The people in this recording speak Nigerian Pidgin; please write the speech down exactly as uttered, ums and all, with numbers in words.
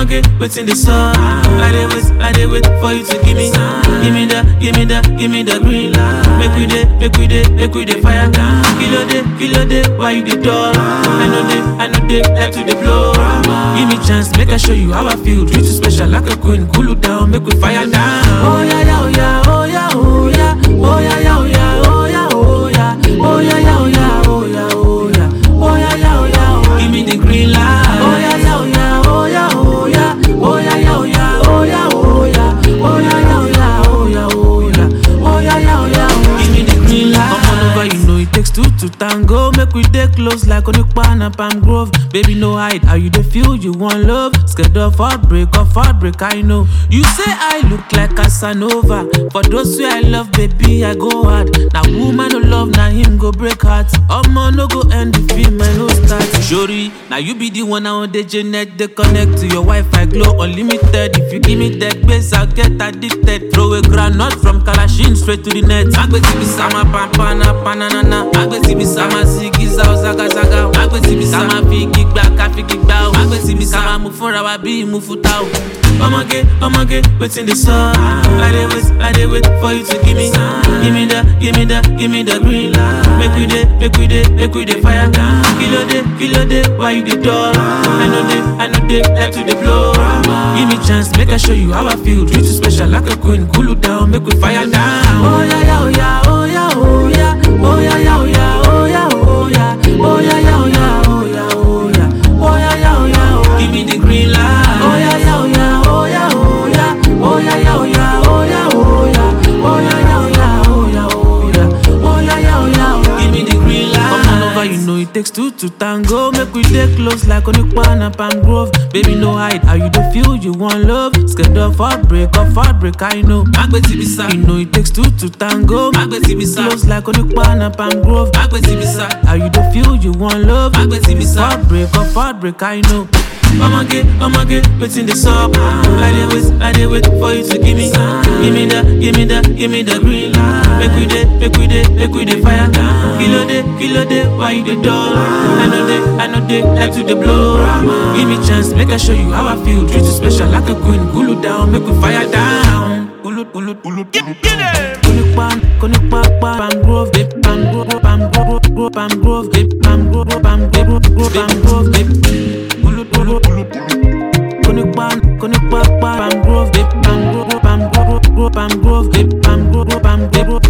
get waiting the sun. I dey wait, I dey wait for you to give me, give me the, give me the, give me the green light. Make we dey, make we dey, make we dey fire down. Kilo day, kilo day, why you dey dull? I know they, I know they like to dey blow. Give me chance, make I show you how I feel. Treat you special like a queen, cool you down, make we fire down. Oh yeah, yeah, oh yeah, oh yeah, oh yeah, oh yeah, yeah, oh yeah, oh yeah, oh yeah, oh yeah, yeah, oh yeah, oh yeah, oh yeah, oh yeah, yeah, oh yeah. Give me the green light. Oh yeah, yeah, oh yeah, oh yeah, oh yeah, oh yeah, yeah, oh yeah, oh yeah, oh yeah, oh yeah, yeah, oh yeah, oh yeah, oh yeah, oh yeah, yeah, oh yeah. Give me the green light. Come on over, you know it takes two to tango. Make we dey close like Onipa and Palm Grove. Baby, no hide, how you dey feel? You want love? Scared of heartbreak, of heartbreak, I know. You say I look like Casanova. For those who I love, baby, I go hard. Now woman no love, now him go break heart. Omo no go end the film, I no start. Shori, now you be the one on the Janet. They connect to your Wi-Fi, glow unlimited. If you give me that base, I'll get addicted. Throw a granite from Kalashin straight to the net. Agbeti bi sama pampana panana. Agbeti bi sama zigi zao zaga zaga. Agbeti bi sama figi gba kafigi gba. Agbeti bi sama mufunra wa bi mufuta. I'ma get, I'ma get waiting the sun. I dey wait, I dey wait for you to give me, give me the, give me the, give me the green light. Make we dey, make we dey, make we dey fire down. Kilo day, kilo day, why you dey dull? I know they, I know they like to dey blow. Give me chance, make I show you how I feel. Treat you special like a queen, cool you down, make we fire down. Oh yeah, yeah, oh yeah, oh yeah, oh yeah, oh yeah, yeah, oh yeah, oh yeah, oh yeah, oh yeah, yeah, oh yeah, oh yeah, oh yeah, oh yeah, yeah, oh yeah. Give me the green light. Oh yeah, yeah, oh yeah. Oh yeah, oh yeah, oh yeah, yeah, oh yeah, oh yeah, oh yeah, oh yeah, yeah, oh yeah, oh yeah, oh yeah, yeah, oh yeah. Give me the green light. Come on over, you know it takes two to tango. Make we dey close like Onipa and Palm Grove. Baby, no hide, how you dey feel? You want love? Scared of heartbreak, of heartbreak, I know. Agbeti bi sa, you know it takes two to tango. Agbeti bi sa, close like Onipa and Palm Grove. Agbeti bi sa, how you dey feel? You want love? Agbeti bi sa, heartbreak, of heartbreak, I know. I'ma get, I'ma get waiting the sun. I dey wait, I dey wait for you to give me, give me the, give me the, give me the green light. Make we dey, make we dey, make we dey fire down. Kilo day, kilo day, why you dey dull? I know they, I know they like to dey blow. Give me chance, make I show you how I feel. Treat you special like a queen, cool you down, make we fire down. Ulut, ulut, ulut, get it. Konipa, Konipa, Palm Grove, Palm Grove, Palm Grove, Palm Grove, Palm Grove, Palm Grove, Palm Grove, Konipa, Konipa, Palm Grove, Palm Grove, Palm Grove, Palm Grove, Palm Grove, Palm Grove.